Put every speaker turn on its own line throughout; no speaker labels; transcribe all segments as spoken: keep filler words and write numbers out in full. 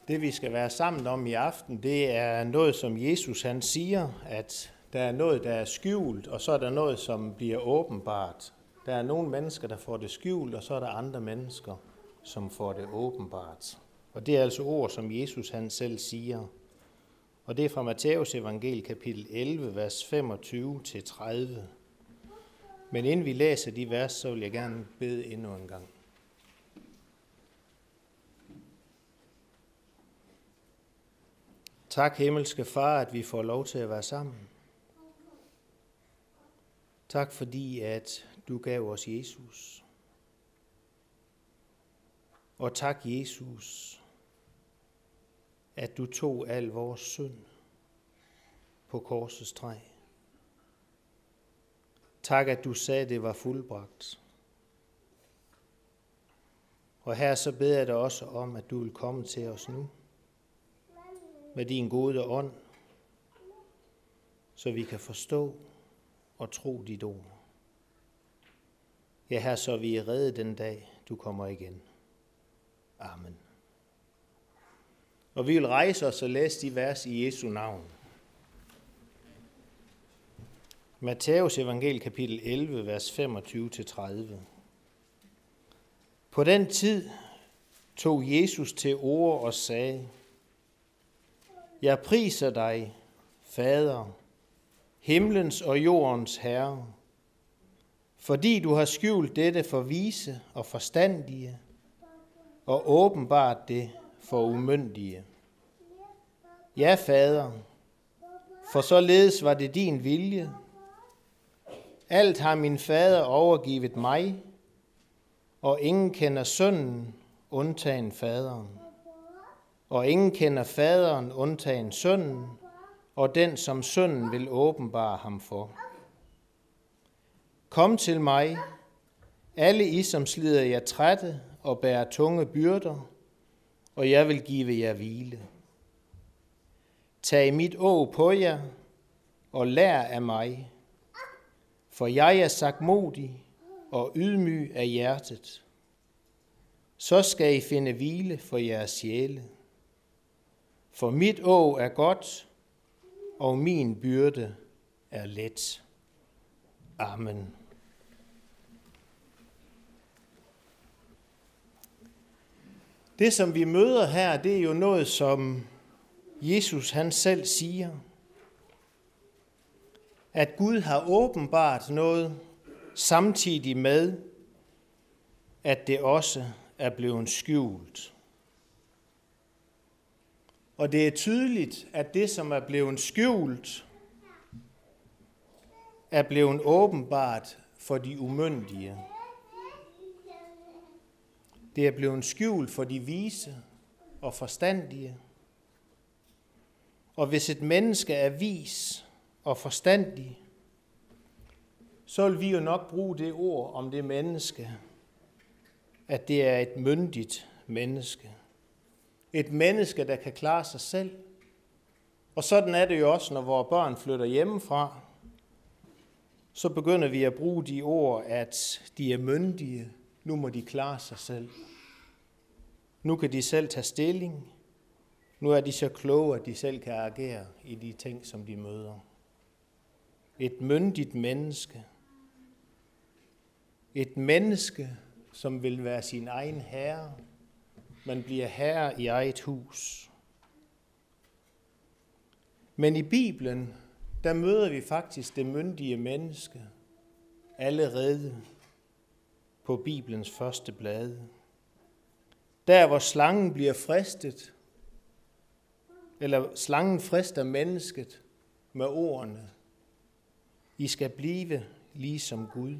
Det vi skal være sammen om i aften, det er noget, som Jesus han siger, at der er noget, der er skjult, og så er der noget, som bliver åbenbart. Der er nogle mennesker, der får det skjult, og så er der andre mennesker, som får det åbenbart. Og det er altså ord, som Jesus han selv siger. Og det er fra Matthæus evangeliet kapitel elleve, vers femogtyve til tredive. Men inden vi læser de vers, så vil jeg gerne bede endnu en gang. Tak, himmelske Far, at vi får lov til at være sammen. Tak fordi, at du gav os Jesus. Og tak, Jesus, at du tog al vores synd på korsets træ. Tak, at du sagde, at det var fuldbragt. Og her så beder jeg dig også om, at du vil komme til os nu med din gode ånd, så vi kan forstå og tro dit ord. Ja, her så vi er reddet den dag, du kommer igen. Amen. Og vi vil rejse os og læse de vers i Jesu navn. Matthæus evangeliet kapitel elleve, vers femogtyve til tredive. På den tid tog Jesus til orde og sagde: Jeg priser dig, Fader, himlens og jordens Herre, fordi du har skjult dette for vise og forstandige, og åbenbart det for umyndige. Ja, Fader, for således var det din vilje. Alt har min Fader overgivet mig, og ingen kender Sønnen, undtagen Faderen. Og ingen kender Faderen, undtagen Sønnen, og den, som Sønnen vil åbenbare ham for. Kom til mig, alle I, som slider jer trætte og bærer tunge byrder, og jeg vil give jer hvile. Tag mit åg på jer, og lær af mig, for jeg er sagtmodig og ydmyg af hjertet. Så skal I finde hvile for jeres sjæle. For mit åg er godt, og min byrde er let. Amen. Det, som vi møder her, det er jo noget, som Jesus han selv siger. At Gud har åbenbart noget, samtidig med, at det også er blevet skjult. Og det er tydeligt, at det, som er blevet skjult, er blevet åbenbart for de umyndige. Det er blevet skjult for de vise og forstandige. Og hvis et menneske er vis og forstandig, så vil vi jo nok bruge det ord om det menneske, at det er et myndigt menneske. Et menneske, der kan klare sig selv. Og sådan er det jo også, når vores børn flytter hjemmefra. Så begynder vi at bruge de ord, at de er myndige. Nu må de klare sig selv. Nu kan de selv tage stilling. Nu er de så kloge, at de selv kan agere i de ting, som de møder. Et myndigt menneske. Et menneske, som vil være sin egen herre. Man bliver herre i eget hus. Men i Bibelen, der møder vi faktisk det myndige menneske allerede på Bibelens første blade. Der, hvor slangen bliver fristet, eller slangen frister mennesket med ordene: I skal blive ligesom Gud.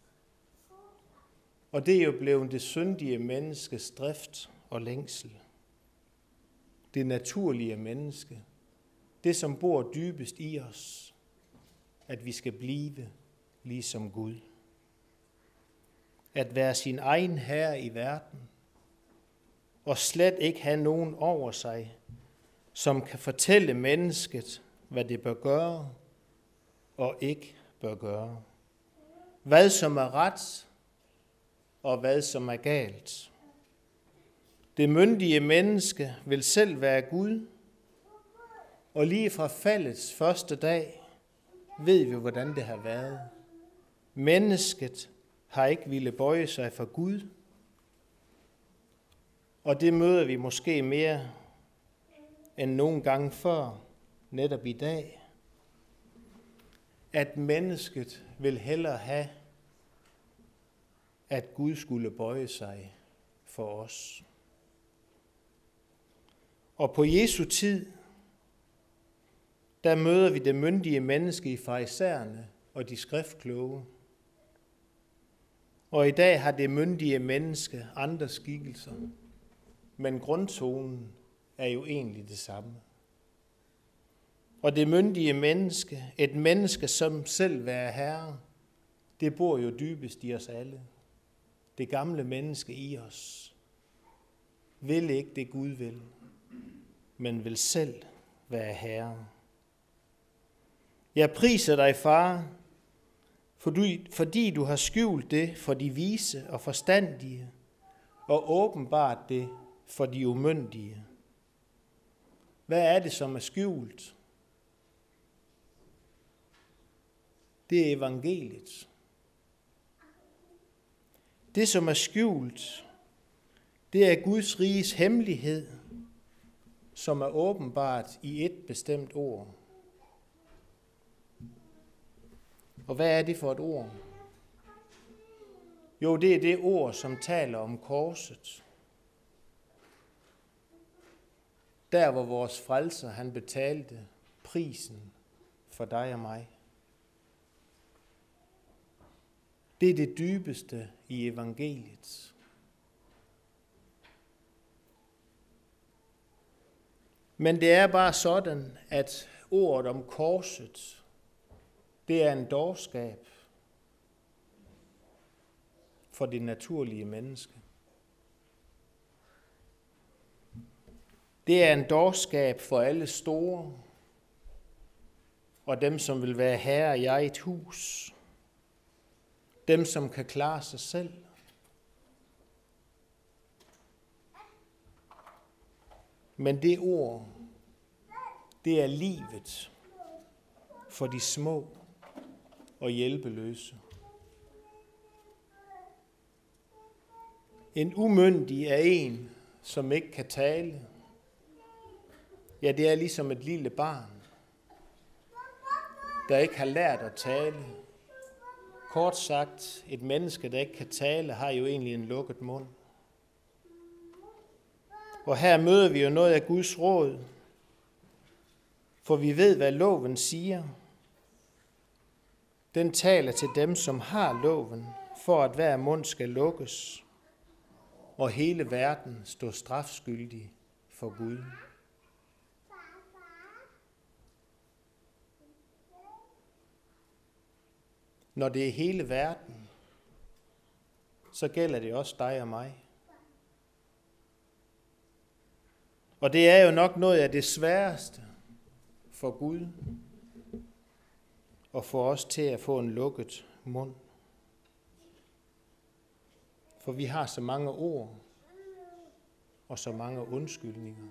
Og det er jo blevet det syndige menneskes drift og længsel. Det naturlige menneske. Det, som bor dybest i os. At vi skal blive ligesom Gud. At være sin egen herre i verden. Og slet ikke have nogen over sig, som kan fortælle mennesket, hvad det bør gøre og ikke bør gøre. Hvad som er ret og hvad som er galt. Det myndige menneske vil selv være Gud, og lige fra faldets første dag ved vi, hvordan det har været. Mennesket har ikke ville bøje sig for Gud, og det møder vi måske mere end nogen gange før, netop i dag, at mennesket vil hellere have, at Gud skulle bøje sig for os. Og på Jesu tid, der møder vi det myndige menneske i farisæerne og de skriftkloge. Og i dag har det myndige menneske andre skikkelser, men grundtonen er jo egentlig det samme. Og det myndige menneske, et menneske som selv være herre, det bor jo dybest i os alle. Det gamle menneske i os vil ikke det Gud vil, men vil selv være herre. Jeg priser dig, far, fordi du har skjult det for de vise og forstandige, og åbenbart det for de umyndige. Hvad er det, som er skjult? Det er evangeliet. Det, som er skjult, det er Guds riges hemmelighed, som er åbenbart i et bestemt ord. Og hvad er det for et ord? Jo, det er det ord, som taler om korset. Der, hvor vores frelser, han betalte prisen for dig og mig. Det er det dybeste i evangeliet. Men det er bare sådan, at ordet om korset, det er en dårskab for det naturlige menneske. Det er en dårskab for alle store, og dem, som vil være herre i eget hus. Dem, som kan klare sig selv. Men det ord, det er livet for de små og hjælpeløse. En umyndig er en, som ikke kan tale. Ja, det er ligesom et lille barn, der ikke har lært at tale. Kort sagt, et menneske, der ikke kan tale, har jo egentlig en lukket mund. Og her møder vi jo noget af Guds råd, for vi ved, hvad loven siger. Den taler til dem, som har loven, for at hver mund skal lukkes, og hele verden står strafskyldig for Gud. Når det er hele verden, så gælder det også dig og mig. Og det er jo nok noget af det sværeste for Gud, og for os til at få en lukket mund. For vi har så mange ord, og så mange undskyldninger.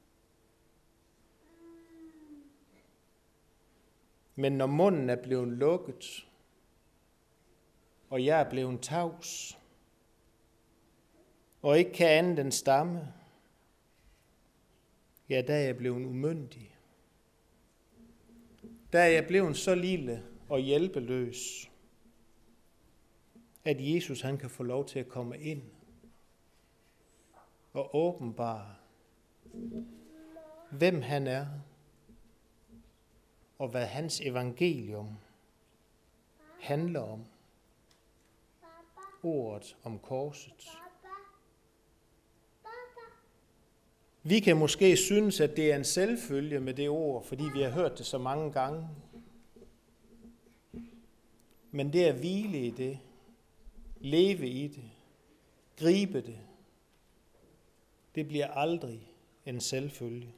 Men når munden er blevet lukket, og jeg er blevet tavs, og ikke kan andet end stamme, ja, der er jeg blevet umyndig. Der er jeg blevet så lille og hjælpeløs, at Jesus han kan få lov til at komme ind og åbenbare, hvem han er, og hvad hans evangelium handler om. Ordet om korset. Vi kan måske synes, at det er en selvfølge med det ord, fordi vi har hørt det så mange gange. Men det at hvile i det, leve i det, gribe det, det bliver aldrig en selvfølge.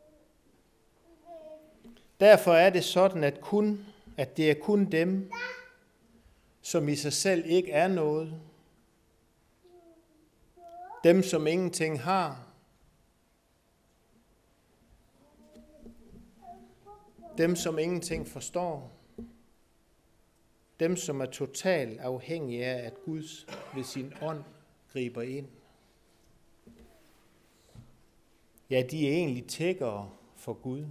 Derfor er det sådan, at, kun, at det er kun dem, som i sig selv ikke er noget, dem som ingenting har, dem som ingenting forstår, dem som er totalt afhængige af, at Guds ved sin ånd griber ind. Ja, de er egentlig tiggere for Gud.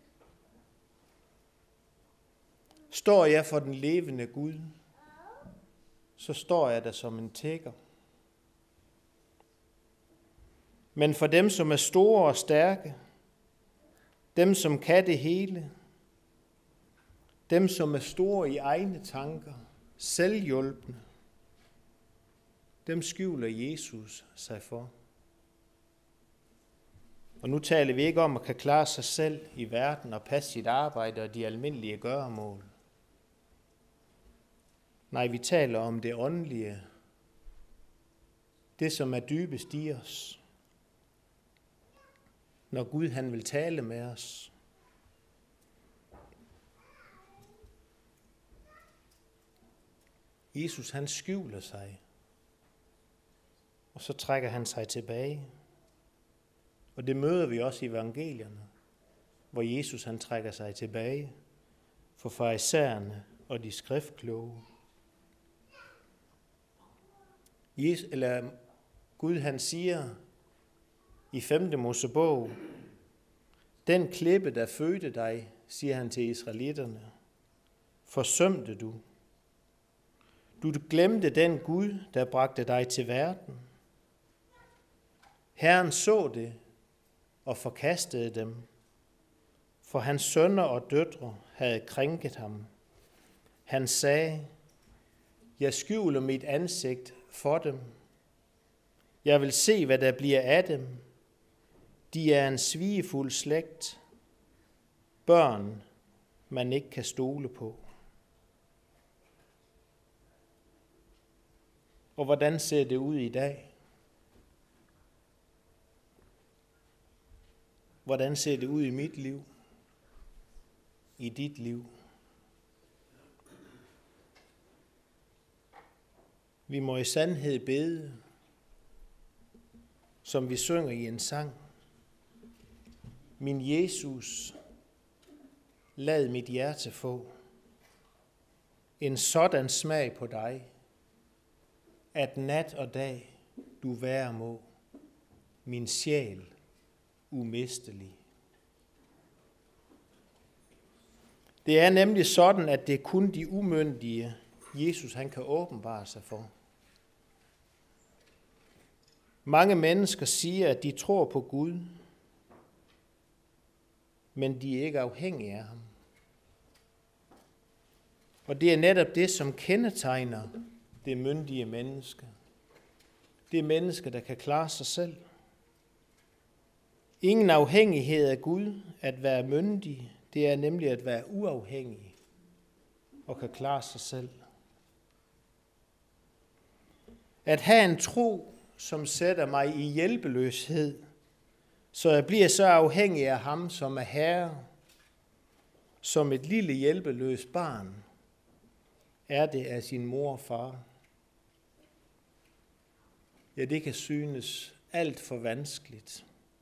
Står jeg for den levende Gud, så står jeg der som en tigger. Men for dem, som er store og stærke, dem, som kan det hele, dem, som er store i egne tanker, selvhjulpne, dem skjuler Jesus sig for. Og nu taler vi ikke om at kan klare sig selv i verden og passe sit arbejde og de almindelige gøremål. Nej, vi taler om det åndelige, det som er dybest i os. Når Gud han vil tale med os. Jesus han skjuler sig, og så trækker han sig tilbage. Og det møder vi også i evangelierne, hvor Jesus han trækker sig tilbage for farisæerne og de skriftkloge. Jesus, eller Gud han siger i femte Mosebog, den klippe, der fødte dig, siger han til israelitterne, forsømte du. Du glemte den Gud, der bragte dig til verden. Herren så det og forkastede dem, for hans sønner og døtre havde krænket ham. Han sagde, jeg skjuler mit ansigt for dem. Jeg vil se, hvad der bliver af dem. De er en svigefuld slægt, børn, man ikke kan stole på. Og hvordan ser det ud i dag? Hvordan ser det ud i mit liv? I dit liv? Vi må i sandhed bede, som vi synger i en sang. Min Jesus, lad mit hjerte få en sådan smag på dig, at nat og dag du være må, min sjæl umistelig. Det er nemlig sådan, at det er kun de umyndige, Jesus han kan åbenbare sig for. Mange mennesker siger, at de tror på Gud, men de er ikke afhængige af ham. Og det er netop det, som kendetegner det myndige menneske. Det er mennesker, der kan klare sig selv. Ingen afhængighed af Gud at være myndig, det er nemlig at være uafhængig og kan klare sig selv. At have en tro, som sætter mig i hjælpeløshed, så jeg bliver så afhængig af ham, som er herre, som et lille hjælpeløst barn, er det af sin mor og far. Ja, det kan synes alt for vanskeligt,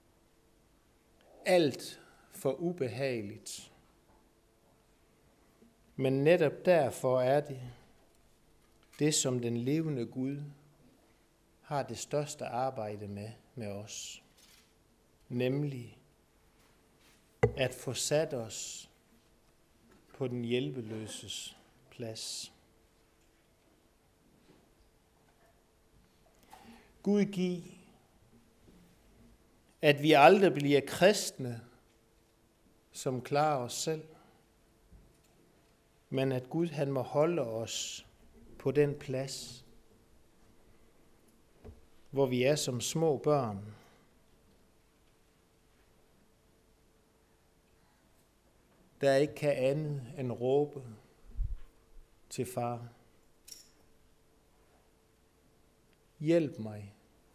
alt for ubehageligt. Men netop derfor er det, det som den levende Gud har det største arbejde med, med os. Nemlig at få sat os på den hjælpeløses plads. Gud giv, at vi aldrig bliver kristne, som klarer os selv, men at Gud han må holde os på den plads, hvor vi er som små børn. Der ikke kan andet end råbe til far. Hjælp mig.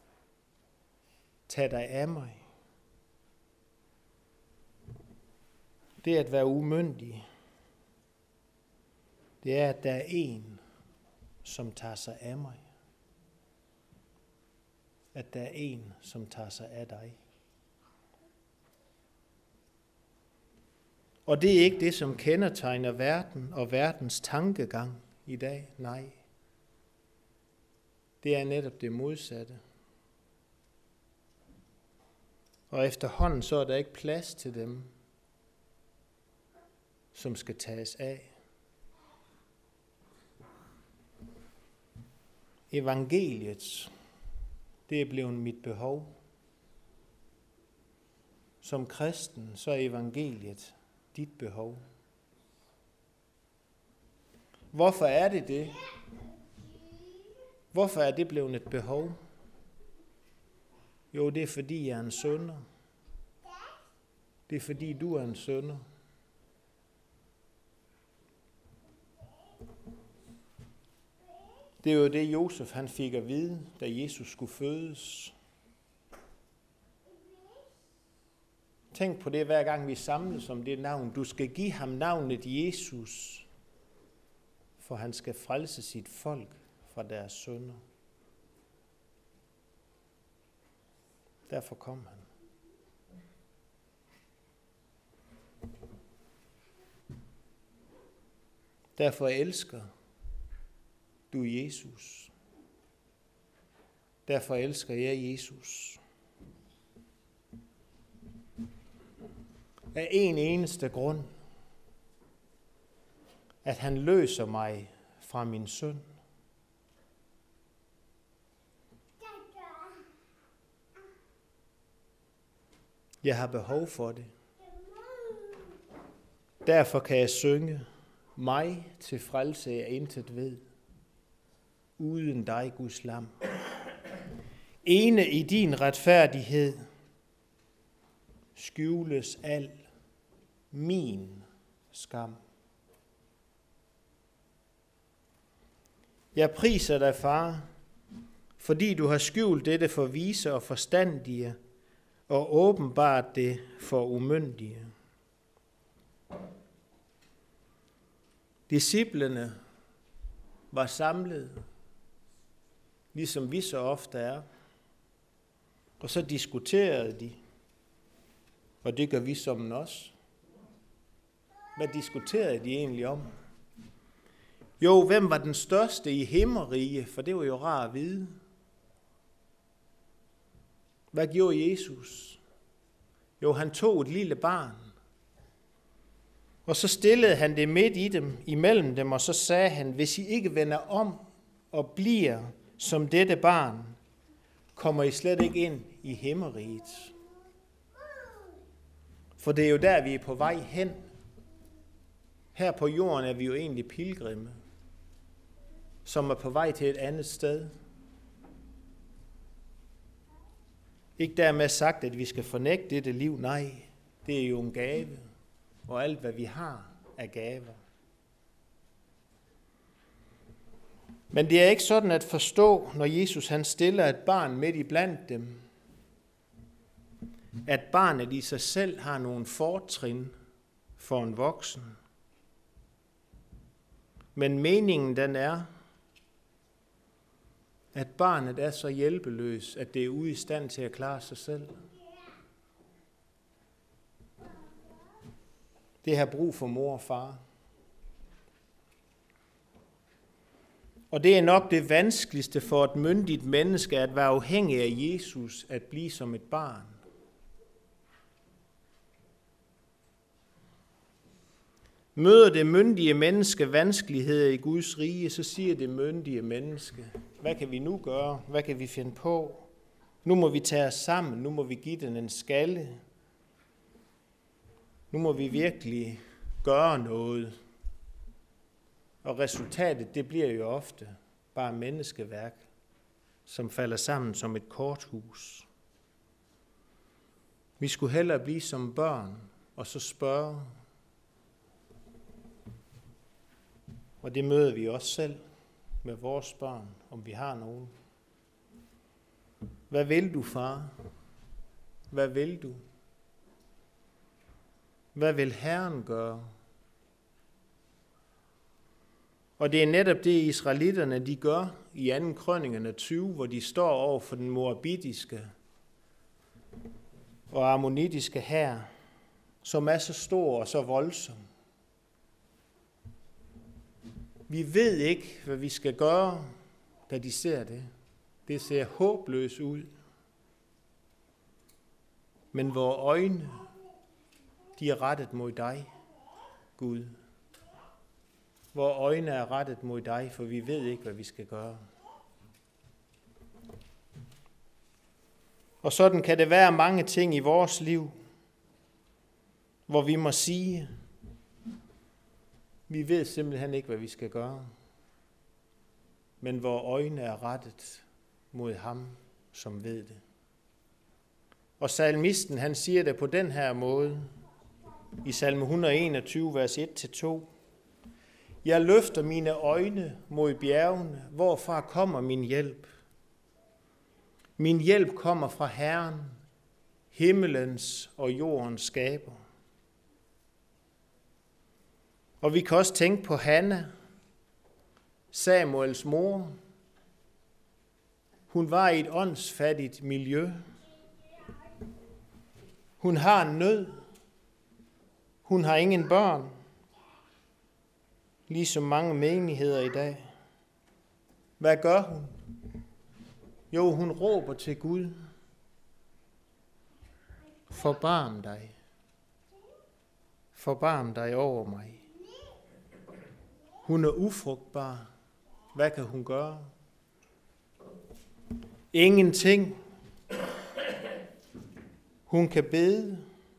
Tag dig af mig. Det at være umyndig, det er, at der er en, som tager sig af mig. at der er en, som tager sig af dig. Og det er ikke det, som kendetegner verden og verdens tankegang i dag. Nej. Det er netop det modsatte. Og efterhånden så er der ikke plads til dem, som skal tages af. Evangeliet, det er blevet mit behov. Som kristen, så er evangeliet dit behov. Hvorfor er det det? Hvorfor er det blevet et behov? Jo, det er fordi jeg er en synder. Det er fordi du er en synder. Det er jo det, Josef han fik at vide, da Jesus skulle fødes. Tænk på det, hver gang vi samles om det navn. Du skal give ham navnet Jesus, for han skal frelse sit folk fra deres synder. Derfor kom han. Derfor elsker du Jesus. Derfor elsker jeg Jesus. Af en eneste grund, at han løser mig fra min synd. Jeg har behov for det. Derfor kan jeg synge, mig til frelse jeg intet ved, uden dig, Guds lam. Ene i din retfærdighed skjules al min skam. Jeg priser dig, far, fordi du har skjult dette for vise og forstandige, og åbenbart det for umyndige. Disciplene var samlet, ligesom vi så ofte er, og så diskuterede de, og det gør vi som også. Hvad diskuterede de egentlig om? Jo, hvem var den største i himmerige, for det var jo rart at vide. Hvad gjorde Jesus? Jo, han tog et lille barn, og så stillede han det midt i dem, imellem dem, og så sagde han, hvis I ikke vender om og bliver som dette barn, kommer I slet ikke ind i himmeriget. For det er jo der, vi er på vej hen. Her på jorden er vi jo egentlig pilgrimme, som er på vej til et andet sted. Ikke dermed sagt, at vi skal fornægte dette liv. Nej, det er jo en gave, og alt hvad vi har er gaver. Men det er ikke sådan at forstå, når Jesus han stiller et barn midt i blandt dem, at barnet i sig selv har nogle fortrin for en voksen. Men meningen den er, at barnet er så hjælpeløs, at det er ude i stand til at klare sig selv. Det har brug for mor og far. Og det er nok det vanskeligste for et myndigt menneske, at være afhængig af Jesus, at blive som et barn. Møder det myndige menneske vanskeligheder i Guds rige, så siger det myndige menneske, hvad kan vi nu gøre? Hvad kan vi finde på? Nu må vi tage os sammen, nu må vi give den en skalle. Nu må vi virkelig gøre noget. Og resultatet, det bliver jo ofte bare menneskeværk, som falder sammen som et korthus. Vi skulle hellere blive som børn, og så spørge. Og det møder vi også selv med vores børn, om vi har nogen. Hvad vil du, far? Hvad vil du? Hvad vil Herren gøre? Og det er netop det, israelitterne de gør i anden krønikerne tyve, hvor de står over for den moabitiske og ammonitiske hær, som er så stor og så voldsom. Vi ved ikke, hvad vi skal gøre, da de ser det. Det ser håbløst ud. Men vores øjne, de er rettet mod dig, Gud. Vores øjne er rettet mod dig, for vi ved ikke, hvad vi skal gøre. Og sådan kan det være mange ting i vores liv, hvor vi må sige, vi ved simpelthen ikke, hvad vi skal gøre. Men vores øjne er rettet mod ham, som ved det. Og salmisten, han siger det på den her måde, i salme et hundrede og enogtyve, vers et til to. Jeg løfter mine øjne mod bjergene, hvorfra kommer min hjælp. Min hjælp kommer fra Herren, himmelens og jordens skaber. Og vi kan også tænke på Hanna, Samuels mor. Hun var i et åndsfattigt miljø. Hun har en nød. Hun har ingen børn. Ligesom mange menigheder i dag. Hvad gør hun? Jo, hun råber til Gud. Forbarm dig. Forbarm dig over mig. Hun er ufrugtbar. Hvad kan hun gøre? Ingenting. Hun kan bede.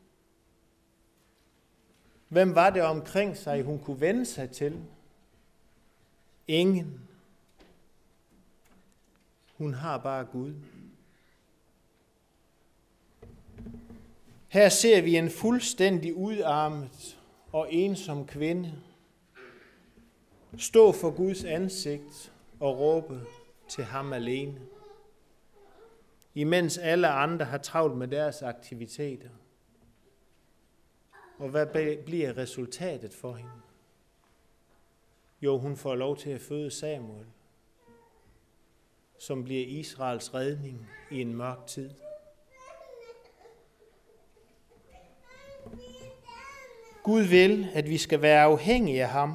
Hvem var det omkring sig, hun kunne vende sig til? Ingen. Hun har bare Gud. Her ser vi en fuldstændig udarmet og ensom kvinde stå for Guds ansigt og råbe til ham alene, imens alle andre har travlt med deres aktiviteter. Og hvad bliver resultatet for hende? Jo, hun får lov til at føde Samuel, som bliver Israels redning i en mørk tid. Gud vil, at vi skal være afhængige af ham.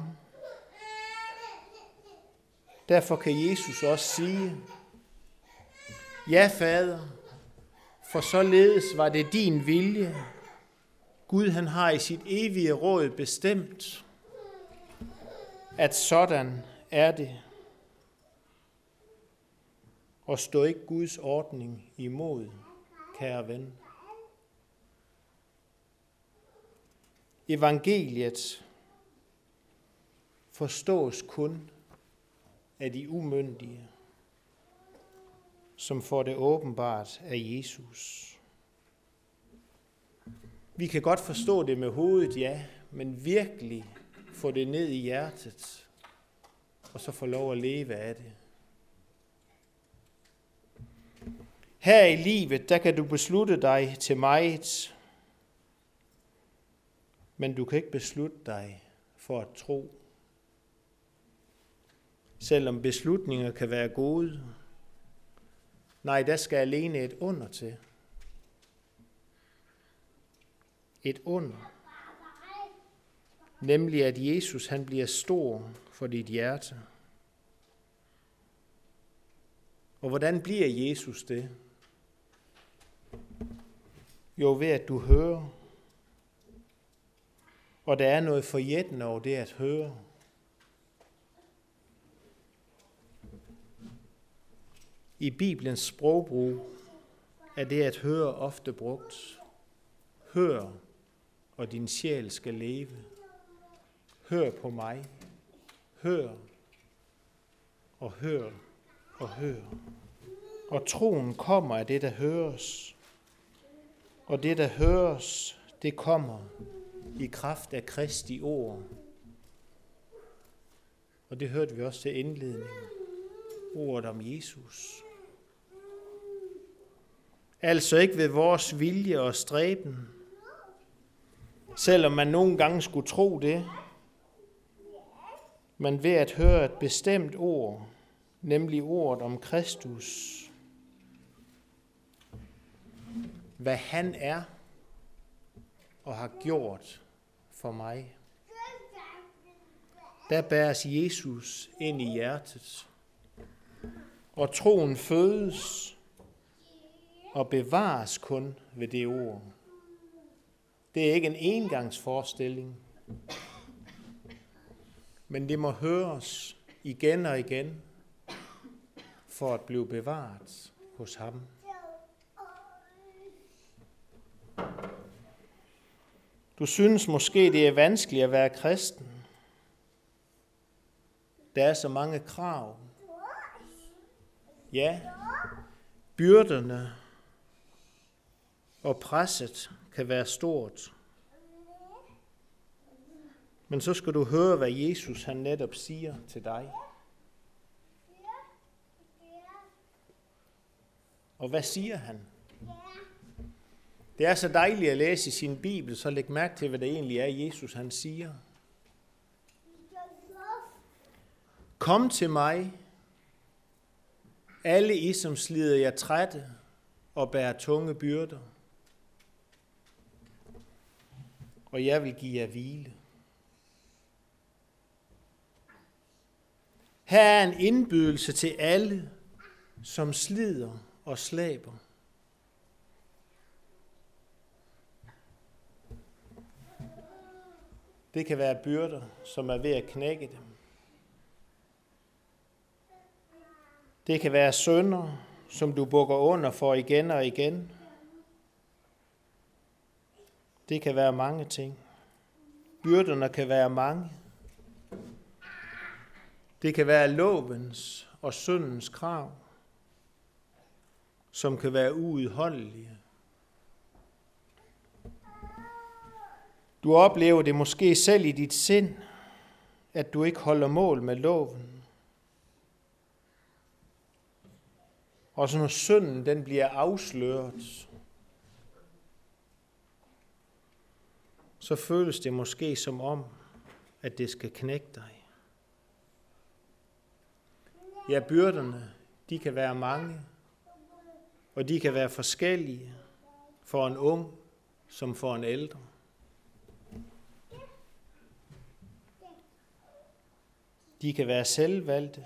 Derfor kan Jesus også sige, ja, Fader, for således var det din vilje. Gud, han har i sit evige råd bestemt, at sådan er det. Og stå ikke Guds ordning imod, kære ven. Evangeliet forstås kun af de umyndige, som får det åbenbart af Jesus. Vi kan godt forstå det med hovedet, ja, men virkelig få det ned i hjertet, og så få lov at leve af det. Her i livet, der kan du beslutte dig til meget, men du kan ikke beslutte dig for at tro. Selvom beslutninger kan være gode, nej, der skal alene et under til. Et under. Nemlig at Jesus, han bliver stor for dit hjerte. Og hvordan bliver Jesus det? Jo, ved at du hører. Og der er noget forjættende over det at høre. I Bibelens sprogbrug er det at høre ofte brugt. Hør, og din sjæl skal leve. Hør på mig. Hør, og hør, og hør. Og troen kommer af det, der høres. Og det, der høres, det kommer i kraft af Kristi ord. Og det hørte vi også til indledningen. Ordet om Jesus. Altså ikke ved vores vilje og stræben, selvom man nogle gange skulle tro det, men ved at høre et bestemt ord, nemlig ordet om Kristus, hvad han er og har gjort for mig. Der bæres Jesus ind i hjertet, og troen fødes og bevares kun ved det ord. Det er ikke en engangsforestilling, men det må høres igen og igen for at blive bevaret hos ham. Du synes måske, det er vanskeligt at være kristen. Der er så mange krav. Ja, byrderne og presset kan være stort. Men så skal du høre, hvad Jesus han netop siger til dig. Og hvad siger han? Det er så dejligt at læse i sin Bibel, så læg mærke til, hvad det egentlig er, Jesus han siger. Kom til mig, alle I, som slider jer trætte og bærer tunge byrder, og jeg vil give jer hvile. Her er en indbydelse til alle, som slider og slæber. Det kan være byrder, som er ved at knække dem. Det kan være synder, som du bukker under for igen og igen. Det kan være mange ting. Byrderne kan være mange. Det kan være lovens og syndens krav, som kan være uudholdelige. Du oplever det måske selv i dit sind, at du ikke holder mål med loven. Og så når synden den bliver afsløret, så føles det måske som om, at det skal knække dig. Ja, byrderne, de kan være mange, og de kan være forskellige for en ung som for en ældre. De kan være selvvalgte.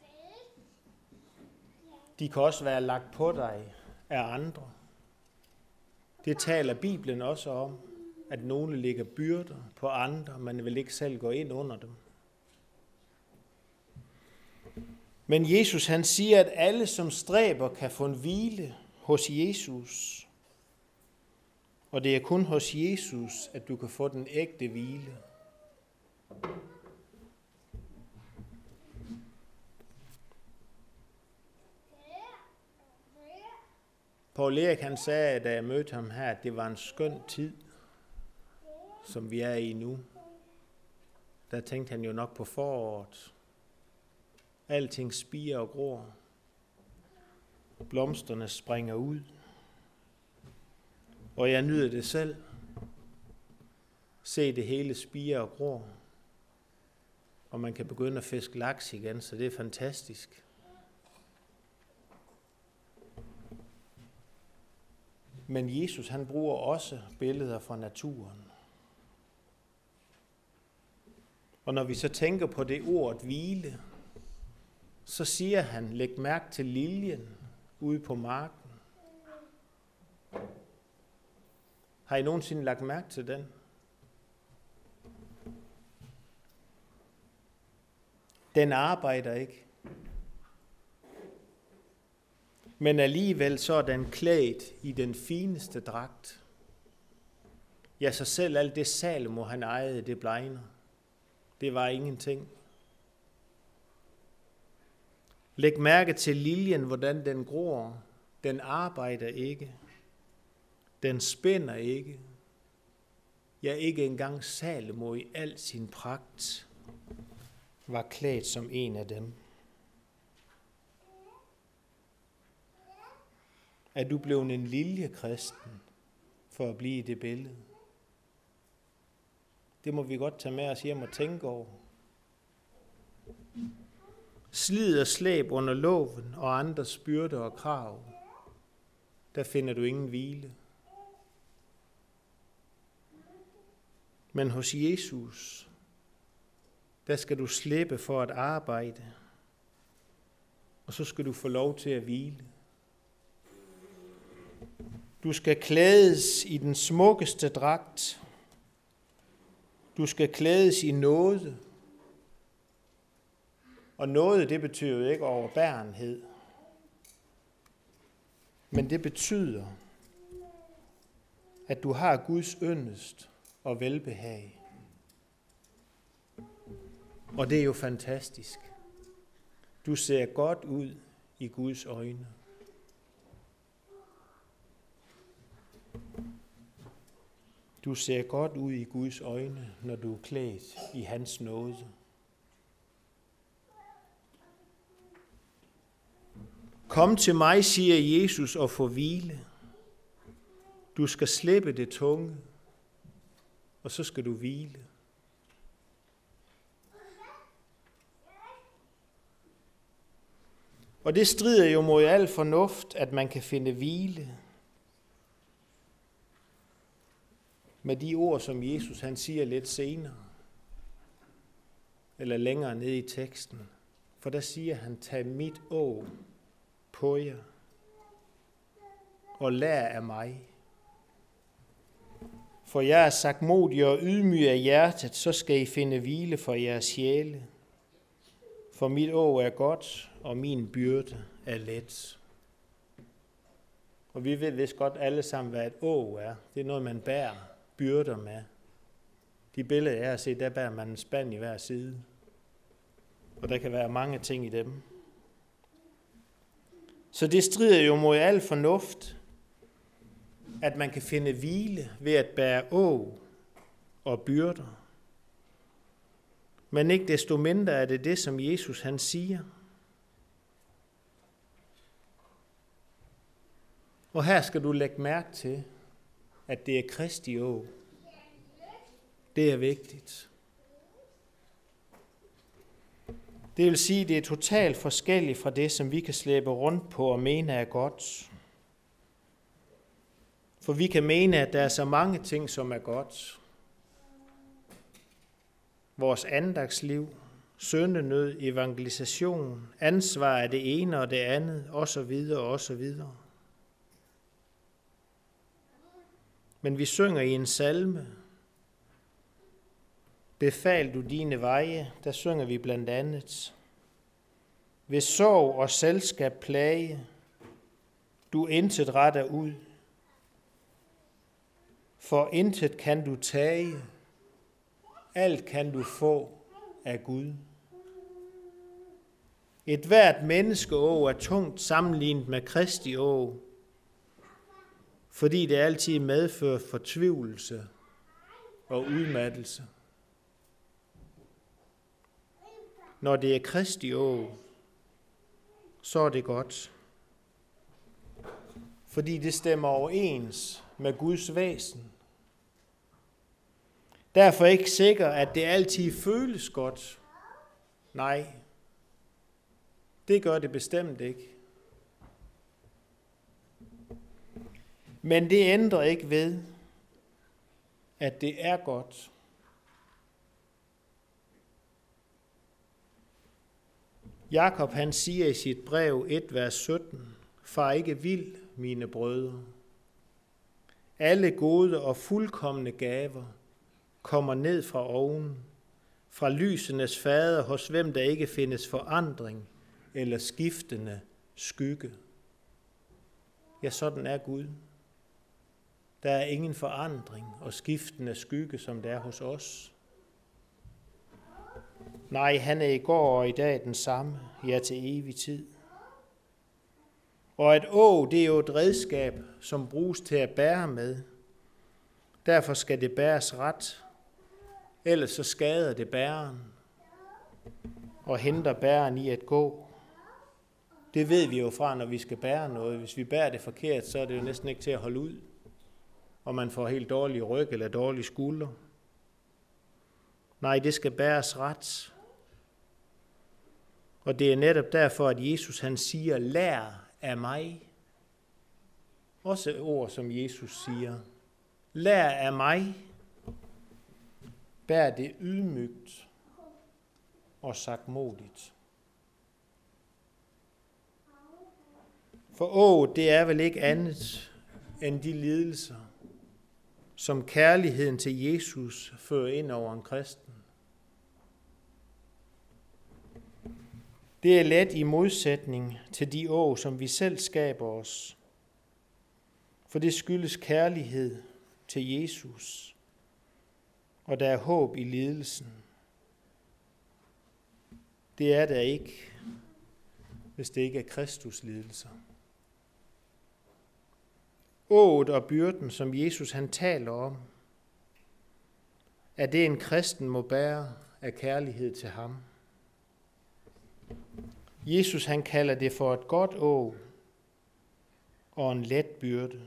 De kan også være lagt på dig af andre. Det taler Bibelen også om, at nogle lægger byrder på andre, men vil ikke selv gå ind under dem. Men Jesus han siger, at alle som stræber kan få en hvile hos Jesus. Og det er kun hos Jesus, at du kan få den ægte hvile. Paul Erik han sagde, da jeg mødte ham her, at det var en skøn tid, som vi er i nu. Der tænkte han jo nok på foråret. Alting spirer og gror. Blomsterne springer ud. Og jeg nyder det selv. Se det hele spire og gror. Og man kan begynde at fiske laks igen, så det er fantastisk. Men Jesus han bruger også billeder fra naturen. Og når vi så tænker på det ord hvile, så siger han, læg mærke til liljen ude på marken. Har I nogensinde lagt mærke til den? Den arbejder ikke. Men alligevel så er den klædt i den fineste dragt. Ja, så selv alt det Salomo han ejede, det blegner. Det var ingenting. Læg mærke til liljen, hvordan den gror. Den arbejder ikke. Den spænder ikke. Ja, ikke engang Salomo i al sin pragt var klædt som en af dem. Er du blevet en liljekristen for at blive i det billede? Det må vi godt tage med os hjem og tænke over. slid og slæb under loven og andres byrder og krav, der finder du ingen hvile. Men hos Jesus, der skal du slippe for at arbejde, og så skal du få lov til at hvile. Du skal klædes i den smukkeste dragt. Du skal klædes i nåde. Og nåde, det betyder jo ikke overbærenhed. Men det betyder, at du har Guds yndest og velbehag. Og det er jo fantastisk. Du ser godt ud i Guds øjne. Du ser godt ud i Guds øjne, når du er klædt i hans nåde. Kom til mig, siger Jesus, og få hvile. Du skal slippe det tunge, og så skal du hvile. Og det strider jo mod al fornuft, at man kan finde hvile med de ord, som Jesus han siger lidt senere, eller længere nede i teksten. For der siger han, tag mit åg på jer, og lær af mig. For jeg er sagtmodig og ydmyg af hjertet, så skal I finde hvile for jeres sjæle. For mit åg er godt, og min byrde er let. Og vi ved vist godt alle sammen, hvad et åg er. Det er noget, man bærer byrder med. De billeder, jeg har set, der bærer man en spand i hver side. Og der kan være mange ting i dem. Så det strider jo mod al fornuft, at man kan finde hvile ved at bære åg og byrder. Men ikke desto mindre er det det, som Jesus han siger. Og her skal du lægge mærke til, at det er Kristi åg. Det er vigtigt. Det vil sige, at det er totalt forskelligt fra det, som vi kan slæbe rundt på og mene er godt. For vi kan mene, at der er så mange ting, som er godt. Vores andagsliv, syndenød, evangelisation, ansvar af det ene og det andet, osv. osv. Men vi synger i en salme, befal du dine veje, der synger vi blandt andet. Ved sorg og selskab plage, du intet retter ud. For intet kan du tage, alt kan du få af Gud. Et hvert menneskeåg er tungt sammenlignet med Kristi åg, fordi det altid medfører fortvivlelse og udmattelse. Når det er Kristi åg, så er det godt, fordi det stemmer overens med Guds væsen. Derfor ikke sikkert, at det altid føles godt. Nej, det gør det bestemt ikke. Men det ændrer ikke ved, at det er godt. Jakob han siger i sit brev et vers sytten, far ikke vild, mine brødre. Alle gode og fuldkomne gaver kommer ned fra oven, fra lysenes fader, hos hvem der ikke findes forandring eller skiftende skygge. Ja, sådan er Gud. Der er ingen forandring og skiftende skygge, som der er hos os. Nej, han er i går og i dag den samme, ja til evig tid. Og et åg, det er jo et redskab, som bruges til at bære med. Derfor skal det bæres ret, ellers så skader det bæreren og hindrer bæreren i at gå. Det ved vi jo fra, når vi skal bære noget. Hvis vi bærer det forkert, så er det jo næsten ikke til at holde ud, og man får helt dårlig ryg eller dårlige skuldre. Nej, det skal bæres ret. Og det er netop derfor, at Jesus han siger, lær af mig. Også ord, som Jesus siger. Lær af mig. Bær det ydmygt og sagtmodigt. For åh, det er vel ikke andet end de lidelser, som kærligheden til Jesus fører ind over en kristen. Det er let i modsætning til de åh, som vi selv skaber os. For det skyldes kærlighed til Jesus, og der er håb i lidelsen. Det er der ikke, hvis det ikke er Kristus lidelser. Åget og byrden, som Jesus han taler om, er det en kristen må bære af kærlighed til ham. Jesus han kalder det for et godt åg og en let byrde.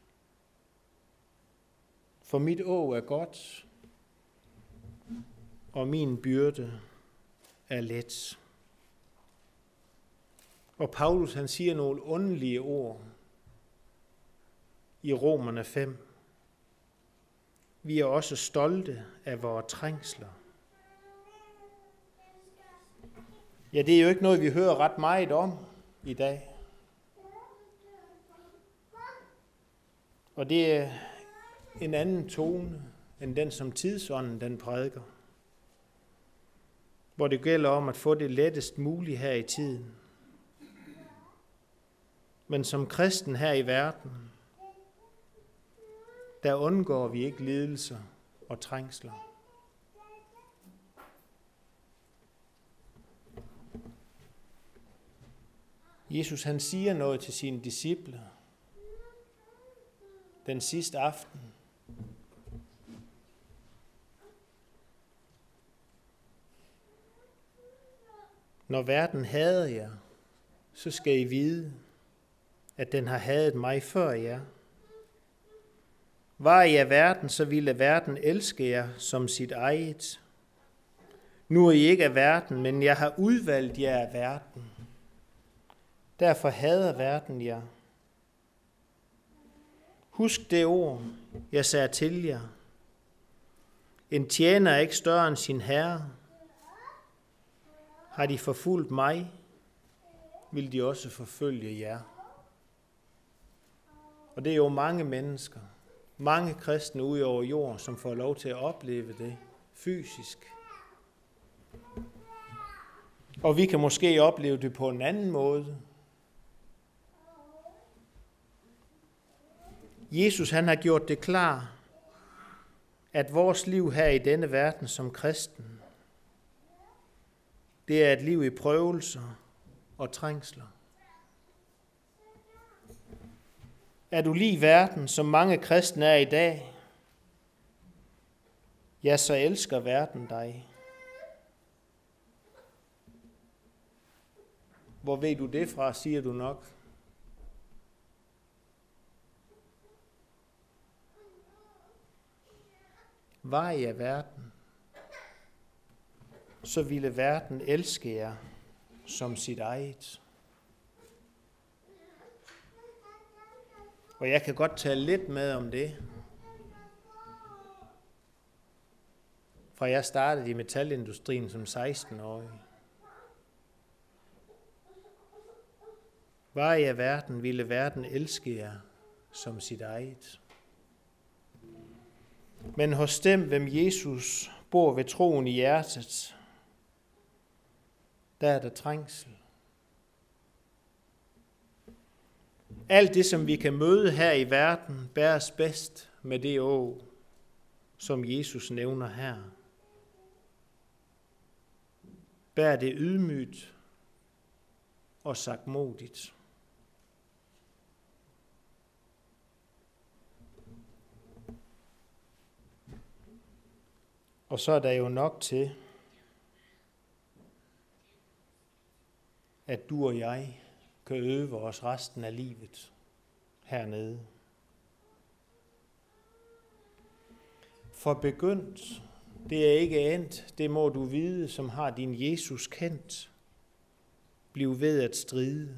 For mit åg er godt, og min byrde er let. Og Paulus han siger nogle underlige ord i Romerne fem. Vi er også stolte af vores trængsler. Ja, det er jo ikke noget, vi hører ret meget om i dag. Og det er en anden tone, end den, som tidsånden den prædiker. Hvor det gælder om at få det lettest muligt her i tiden. Men som kristen her i verden, der undgår vi ikke lidelser og trængsler. Jesus han siger noget til sine disciple den sidste aften. Når verden hader jer, så skal I vide, at den har hadet mig før jer. Var I af verden, så ville verden elske jer som sit eget. Nu er I ikke af verden, men jeg har udvalgt jer af verden. Derfor hader verden jer. Husk det ord, jeg sagde til jer. En tjener er ikke større end sin herre. Har de forfulgt mig, vil de også forfølge jer. Og det er jo mange mennesker, mange kristne ude over jorden, som får lov til at opleve det fysisk. Og vi kan måske opleve det på en anden måde. Jesus han har gjort det klar, at vores liv her i denne verden som kristen, det er et liv i prøvelser og trængsler. Er du lige verden, som mange kristne er i dag, ja, så elsker verden dig. Hvor ved du det fra, siger du nok? Var I af verden, så ville verden elske jer som sit eget. Og jeg kan godt tale lidt med om det. Fra jeg startede i metalindustrien som seksten-årig. Var I af verden, ville verden elske jer som sit eget. Men hos dem, hvem Jesus bor ved troen i hjertet, der er der trængsel. Alt det, som vi kan møde her i verden, bæres bedst med det åg, som Jesus nævner her. Bær det ydmygt og sagtmodigt. Og så er der jo nok til, at du og jeg kan øve os resten af livet hernede. For begyndt, det er ikke endt, det må du vide, som har din Jesus kendt. bliv ved at stride.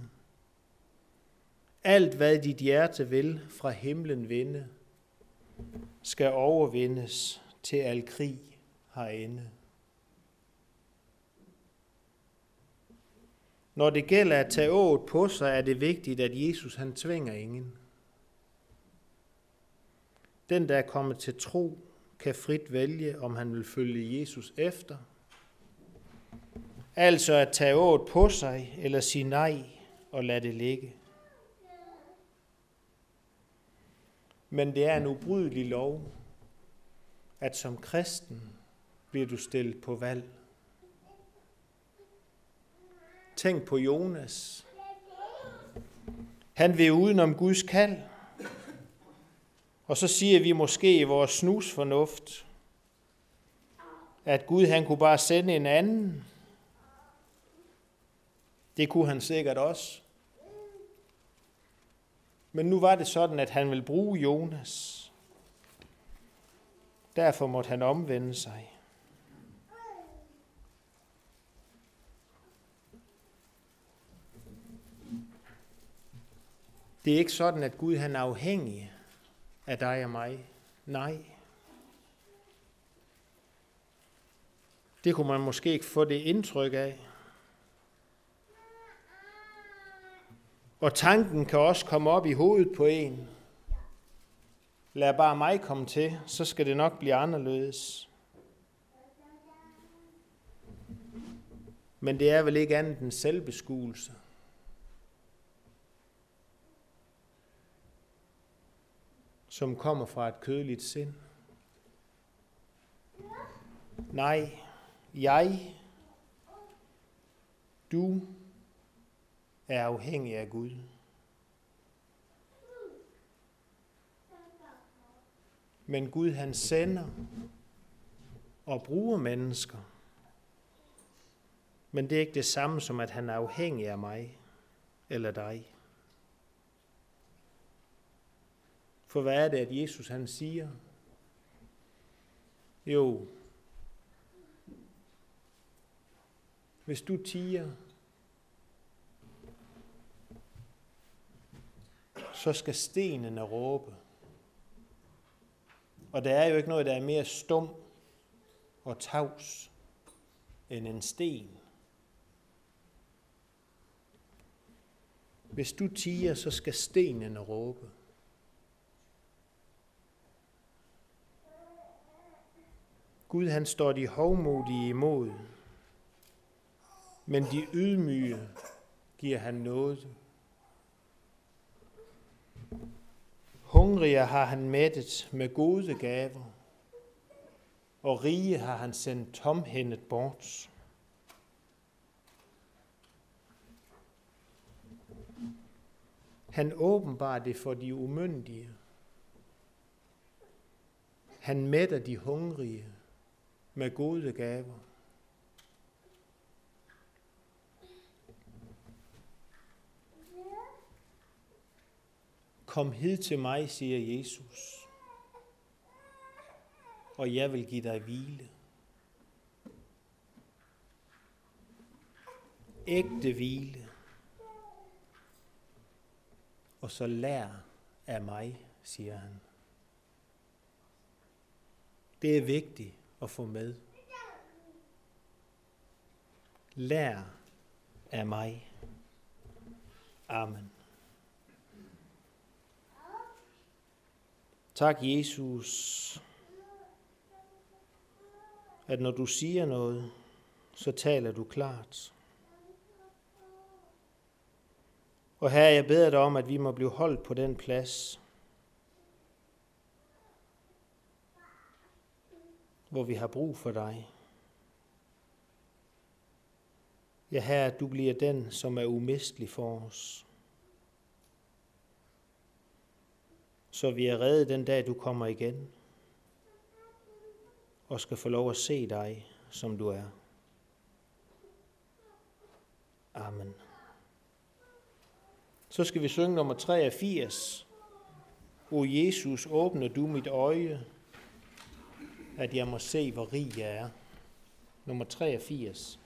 Alt hvad dit hjerte vil fra himlen vinde, skal overvindes til al krig har ende. Når det gælder at tage åget på sig, er det vigtigt, at Jesus han tvinger ingen. Den, der er kommet til tro, kan frit vælge, om han vil følge Jesus efter. Altså at tage åget på sig, eller sige nej og lade det ligge. Men det er en ubrydelig lov, at som kristen bliver du stillet på valg. Tænk på Jonas. Han vil udenom Guds kald. Og så siger vi måske i vores snusfornuft, at Gud han kunne bare sende en anden. Det kunne han sikkert også. Men nu var det sådan, at han ville bruge Jonas. Derfor måtte han omvende sig. Det er ikke sådan, at Gud han er afhængig af dig og mig. Nej. Det kunne man måske ikke få det indtryk af. Og tanken kan også komme op i hovedet på en. Lad bare mig komme til, så skal det nok blive anderledes. Men det er vel ikke andet end selvbeskuelse. Som kommer fra et kødeligt sind. Nej, jeg, du er afhængig af Gud. Men Gud han sender og bruger mennesker. Men det er ikke det samme som, at han er afhængig af mig eller dig. For hvad er det, at Jesus han siger? Jo, hvis du tier, så skal stenene råbe. Og der er jo ikke noget, der er mere stum og tavs end en sten. Hvis du tier, så skal stenene råbe. Gud han står de hovmodige imod, men de ydmyge giver han nåde. Hungrige har han mættet med gode gaver, og rige har han sendt tomhændet bort. Han åbenbarer det for de umyndige. Han mætter de hungrige med gode gaver. Kom hid til mig, siger Jesus, og jeg vil give dig hvile. Ægte hvile. Og så lær af mig, siger han. Det er vigtigt at få med. Lær af mig. Amen. Tak, Jesus, at når du siger noget, så taler du klart. Og Herre, jeg beder dig om, at vi må blive holdt på den plads, hvor vi har brug for dig. Ja, Herre, at du bliver den, som er umistelig for os. Så vi er reddet den dag, du kommer igen, og skal få lov at se dig, som du er. Amen. Så skal vi synge nummer treogfirs. O Jesus, åbner du mit øje, at jeg må se, hvor rig jeg er. Nummer treogfirs.